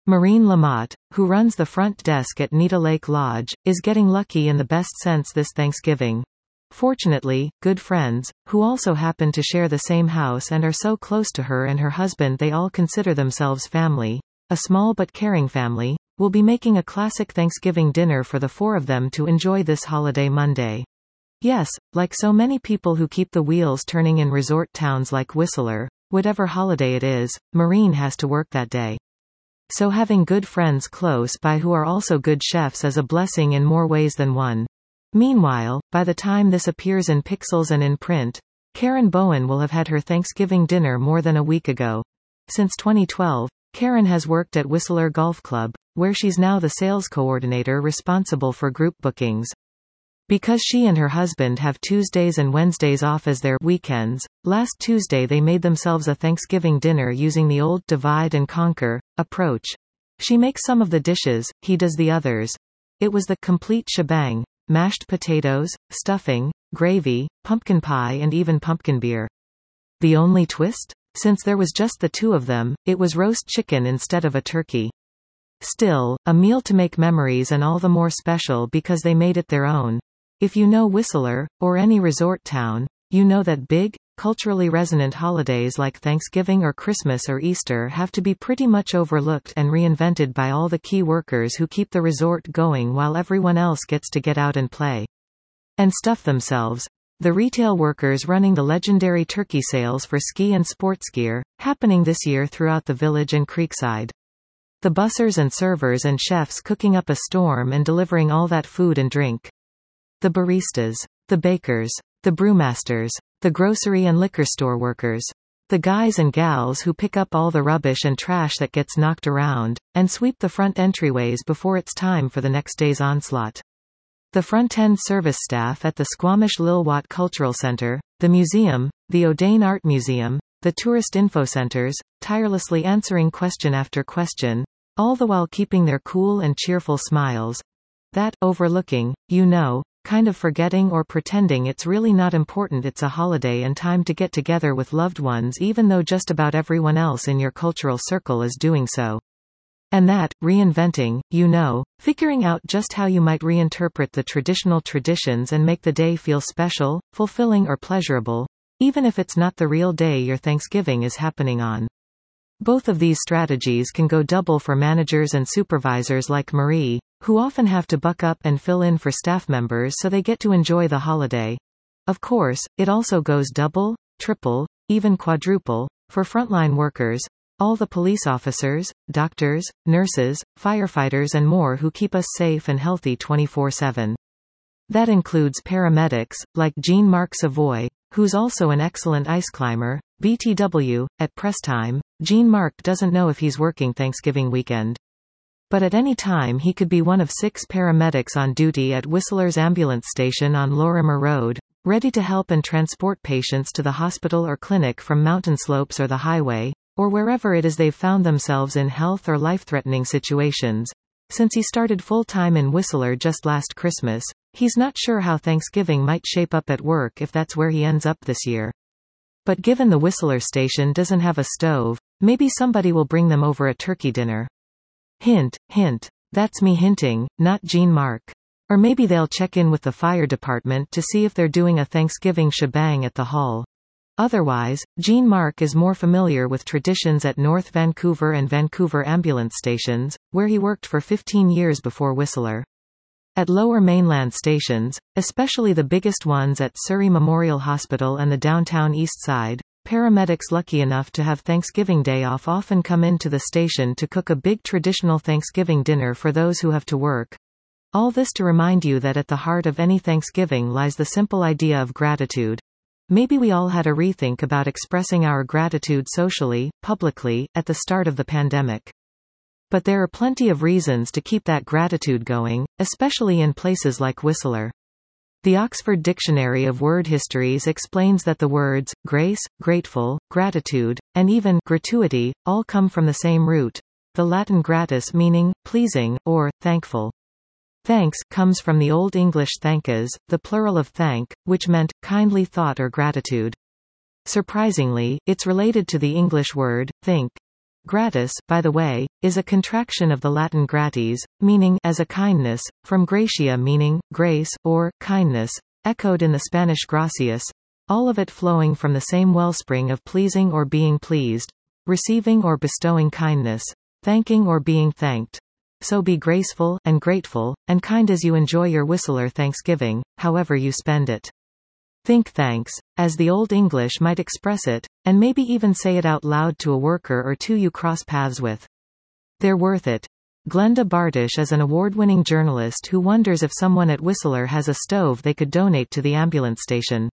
Maureen Lamotte, who runs the front desk at Nita Lake Lodge, is getting lucky in the best sense this Thanksgiving. Fortunately, good friends, who also happen to share the same house and are so close to her and her husband they all consider themselves family, a small but caring family, will be making a classic Thanksgiving dinner for the four of them to enjoy this holiday Monday. Yes, like so many people who keep the wheels turning in resort towns like Whistler, whatever holiday it is, Maureen has to work that day. So having good friends close by who are also good chefs is a blessing in more ways than one. Meanwhile, by the time this appears in pixels and in print, Karen Bowen will have had her Thanksgiving dinner more than a week ago. Since 2012, Karen has worked at Whistler Golf Club, where she's now the sales coordinator responsible for group bookings. Because she and her husband have Tuesdays and Wednesdays off as their weekends, last Tuesday they made themselves a Thanksgiving dinner using the old divide and conquer approach. She makes some of the dishes, he does the others. It was the complete shebang: mashed potatoes, stuffing, gravy, pumpkin pie and even pumpkin beer. The only twist? Since there was just the two of them, it was roast chicken instead of a turkey. Still, a meal to make memories and all the more special because they made it their own. If you know Whistler, or any resort town, you know that big, culturally resonant holidays like Thanksgiving or Christmas or Easter have to be pretty much overlooked and reinvented by all the key workers who keep the resort going while everyone else gets to get out and play. And stuff themselves. The retail workers running the legendary turkey sales for ski and sports gear, happening this year throughout the village and Creekside. The bussers and servers and chefs cooking up a storm and delivering all that food and drink. The baristas, the bakers, the brewmasters, the grocery and liquor store workers, the guys and gals who pick up all the rubbish and trash that gets knocked around, and sweep the front entryways before it's time for the next day's onslaught. The front-end service staff at the Squamish Lilwat Cultural Center, the museum, the O'Dane Art Museum, the tourist info centers, tirelessly answering question after question, all the while keeping their cool and cheerful smiles. That, overlooking, kind of forgetting or pretending it's really not important it's a holiday and time to get together with loved ones even though just about everyone else in your cultural circle is doing so. And that, reinventing, figuring out just how you might reinterpret the traditional traditions and make the day feel special, fulfilling or pleasurable, even if it's not the real day your Thanksgiving is happening on. Both of these strategies can go double for managers and supervisors like Marie, who often have to buck up and fill in for staff members so they get to enjoy the holiday. Of course, it also goes double, triple, even quadruple, for frontline workers, all the police officers, doctors, nurses, firefighters and more who keep us safe and healthy 24/7. That includes paramedics, like Jean-Marc Savoy, who's also an excellent ice climber. BTW, at press time, Jean-Marc doesn't know if he's working Thanksgiving weekend. But at any time he could be one of 6 paramedics on duty at Whistler's ambulance station on Lorimer Road, ready to help and transport patients to the hospital or clinic from mountain slopes or the highway, or wherever it is they've found themselves in health or life-threatening situations. Since he started full-time in Whistler just last Christmas, he's not sure how Thanksgiving might shape up at work if that's where he ends up this year. But given the Whistler station doesn't have a stove, maybe somebody will bring them over a turkey dinner. Hint, hint. That's me hinting, not Jean-Marc. Or maybe they'll check in with the fire department to see if they're doing a Thanksgiving shebang at the hall. Otherwise, Jean-Marc is more familiar with traditions at North Vancouver and Vancouver ambulance stations, where he worked for 15 years before Whistler. At lower mainland stations, especially the biggest ones at Surrey Memorial Hospital and the downtown East Side, paramedics lucky enough to have Thanksgiving Day off often come into the station to cook a big traditional Thanksgiving dinner for those who have to work. All this to remind you that at the heart of any Thanksgiving lies the simple idea of gratitude. Maybe we all had a rethink about expressing our gratitude socially, publicly, at the start of the pandemic. But there are plenty of reasons to keep that gratitude going, especially in places like Whistler. The Oxford Dictionary of Word Histories explains that the words, grace, grateful, gratitude, and even gratuity, all come from the same root, the Latin gratis meaning, pleasing, or, thankful. Thanks comes from the Old English thankas, the plural of thank, which meant, kindly thought or gratitude. Surprisingly, it's related to the English word, think. Gratis, by the way, is a contraction of the Latin gratis, meaning as a kindness, from gratia meaning grace, or kindness, echoed in the Spanish gracias, all of it flowing from the same wellspring of pleasing or being pleased, receiving or bestowing kindness, thanking or being thanked. So be graceful, and grateful, and kind as you enjoy your Whistler Thanksgiving, however you spend it. Think thanks, as the Old English might express it, and maybe even say it out loud to a worker or two you cross paths with. They're worth it. Glenda Bartish is an award-winning journalist who wonders if someone at Whistler has a stove they could donate to the ambulance station.